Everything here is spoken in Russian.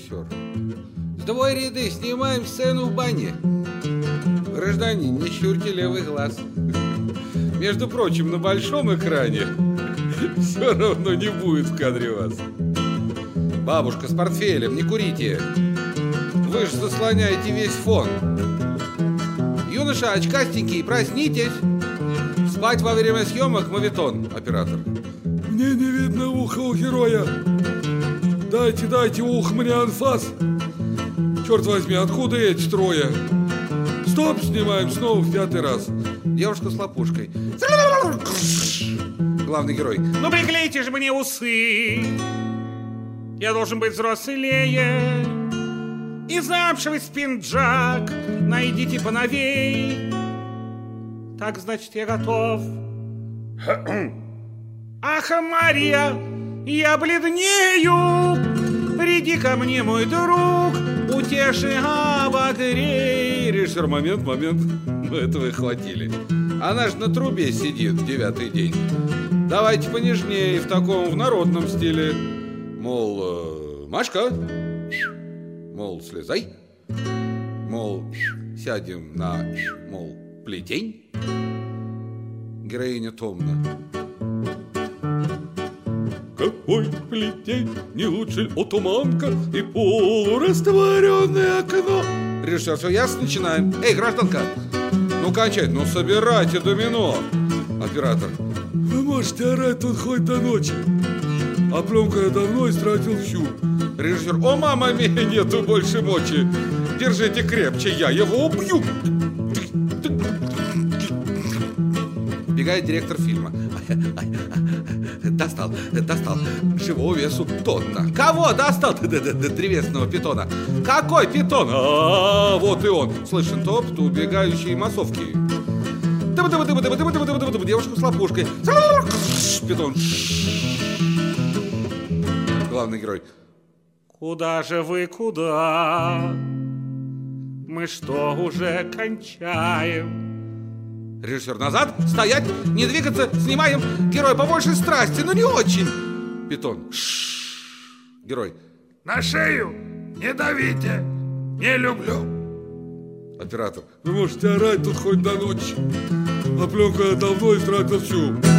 Режиссер. Сдвой ряды, снимаем сцену в бане. Гражданин, не щурьте левый глаз. Между прочим, на большом экране все равно не будет в кадре вас. Бабушка с портфелем, не курите. Вы же заслоняете весь фон. Юноша, очкастенький, проснитесь. Спать во время съемок моветон. Оператор. Мне не видно уха у героя. Дайте ухо мне анфас. Черт возьми, откуда эти трое? Стоп, снимаем снова в 5-й раз. Девушка с лопушкой. Главный герой. Ну приклейте же мне усы. Я должен быть взрослее. И замшевый спинджак найдите поновей. Так, значит, я готов. Ах, Мария, я бледнею. Приди ко мне, мой друг, утеши, обогрей. Режиссер, момент. Ну, этого и хватили. Она же на трубе сидит в 9-й день. Давайте понежнее, в таком, в народном стиле. Мол, Машка, мол, слезай. Мол, сядем на, мол, плетень. Героиня томно. Какой плетень, не лучше ли отуманка и полурастворенное окно? Режиссер, все ясно, начинаем. Эй, гражданка, ну кончай, ну собирайте домино. Оператор. Вы можете орать тут хоть до ночи. А пленку я давно истратил всю. Режиссер, о, мама мия, нету больше мочи. Держите крепче, я его убью. Бегает директор фильма. Достал. Живого весу тонна. Кого достал? Древесного питона. Какой питон? Вот и он. Слышен топот убегающей массовки. Девушка с лопушкой. Питон. Главный герой. Куда же вы, куда? Мы что, уже кончаем? Режиссер, назад, стоять, не двигаться, снимаем. Герой, побольше страсти, но не очень. Питон. Герой. На шею не давите, не люблю. Оператор. Вы можете орать тут хоть до ночи. А пленку я давно истратил всю.